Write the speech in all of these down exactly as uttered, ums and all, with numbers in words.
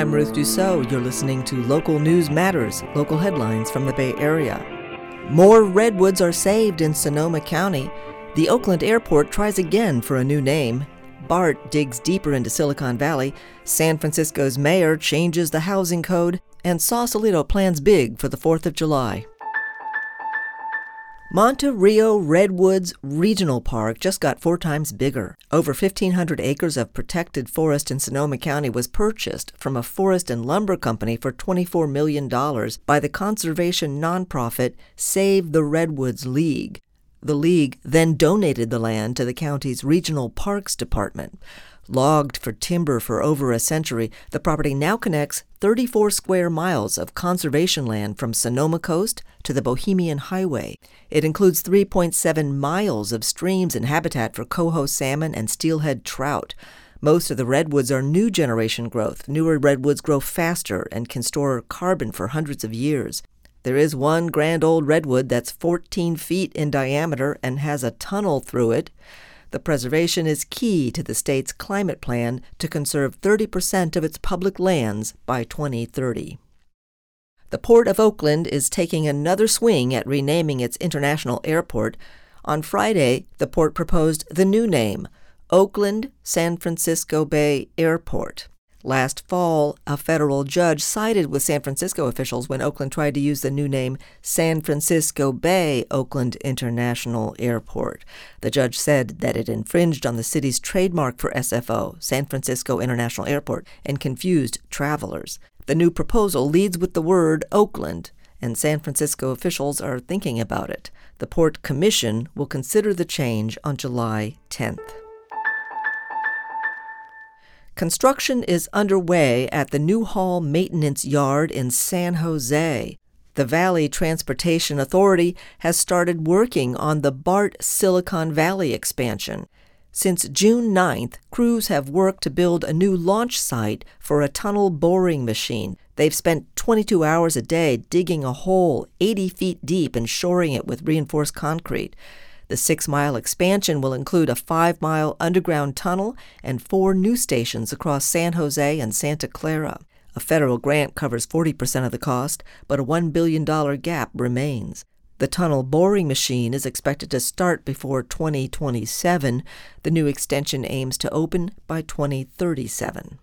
I'm Ruth Dussault. You're listening to Local News Matters, local headlines from the Bay Area. More redwoods are saved in Sonoma County. The Oakland Airport tries again for a new name. BART digs deeper into Silicon Valley. San Francisco's mayor changes the housing code. And Sausalito plans big for the fourth of July. Monte Rio Redwoods Regional Park just got four times bigger. Over fifteen hundred acres of protected forest in Sonoma County was purchased from a forest and lumber company for twenty-four million dollars by the conservation nonprofit Save the Redwoods League. The league then donated the land to the county's Regional Parks Department. Logged for timber for over a century, the property now connects thirty-four square miles of conservation land from Sonoma Coast to the Bohemian Highway. It includes three point seven miles of streams and habitat for coho salmon and steelhead trout. Most of the redwoods are new generation growth. Newer redwoods grow faster and can store carbon for hundreds of years. There is one grand old redwood that's fourteen feet in diameter and has a tunnel through it. The preservation is key to the state's climate plan to conserve thirty percent of its public lands by twenty thirty. The Port of Oakland is taking another swing at renaming its international airport. On Friday, the port proposed the new name, Oakland San Francisco Bay Airport. Last fall, a federal judge sided with San Francisco officials when Oakland tried to use the new name San Francisco Bay Oakland International Airport. The judge said that it infringed on the city's trademark for S F O, San Francisco International Airport, and confused travelers. The new proposal leads with the word Oakland, and San Francisco officials are thinking about it. The Port Commission will consider the change on July tenth. Construction is underway at the Newhall Maintenance Yard in San Jose. The Valley Transportation Authority has started working on the BART Silicon Valley expansion. Since June ninth, crews have worked to build a new launch site for a tunnel boring machine. They've spent twenty-two hours a day digging a hole eighty feet deep and shoring it with reinforced concrete. The six-mile expansion will include a five-mile underground tunnel and four new stations across San Jose and Santa Clara. A federal grant covers forty percent of the cost, but a one billion dollars gap remains. The tunnel boring machine is expected to start before twenty twenty-seven. The new extension aims to open by twenty thirty-seven.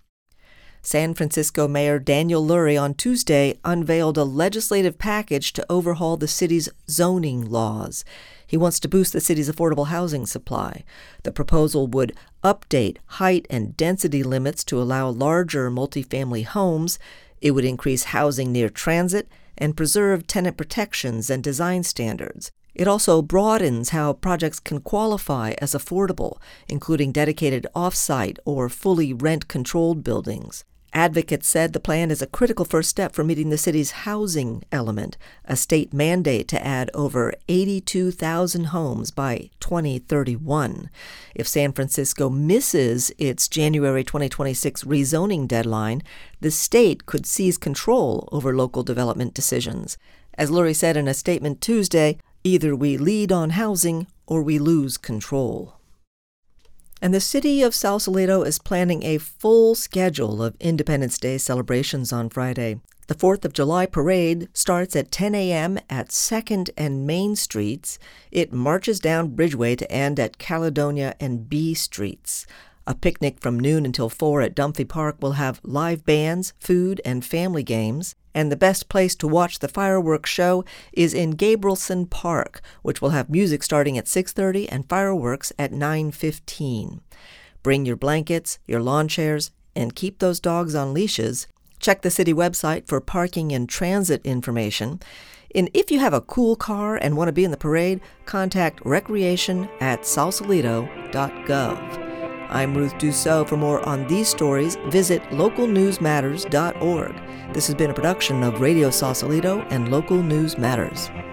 San Francisco Mayor Daniel Lurie on Tuesday unveiled a legislative package to overhaul the city's zoning laws. He wants to boost the city's affordable housing supply. The proposal would update height and density limits to allow larger multifamily homes. It would increase housing near transit and preserve tenant protections and design standards. It also broadens how projects can qualify as affordable, including dedicated off-site or fully rent-controlled buildings. Advocates said the plan is a critical first step for meeting the city's housing element, a state mandate to add over eighty-two thousand homes by twenty thirty-one. If San Francisco misses its January twenty twenty-six rezoning deadline, the state could seize control over local development decisions. As Lurie said in a statement Tuesday, either we lead on housing or we lose control. And the city of Sausalito is planning a full schedule of Independence Day celebrations on Friday. The fourth of July parade starts at ten a.m. at second and Main Streets. It marches down Bridgeway to end at Caledonia and B Streets. A picnic from noon until four at Dunphy Park will have live bands, food, and family games. And the best place to watch the fireworks show is in Gabrielson Park, which will have music starting at six thirty and fireworks at nine fifteen. Bring your blankets, your lawn chairs, and keep those dogs on leashes. Check the city website for parking and transit information. And if you have a cool car and want to be in the parade, contact recreation at sausalito dot gov. I'm Ruth Dussault. For more on these stories, visit local news matters dot org. This has been a production of Radio Sausalito and Local News Matters.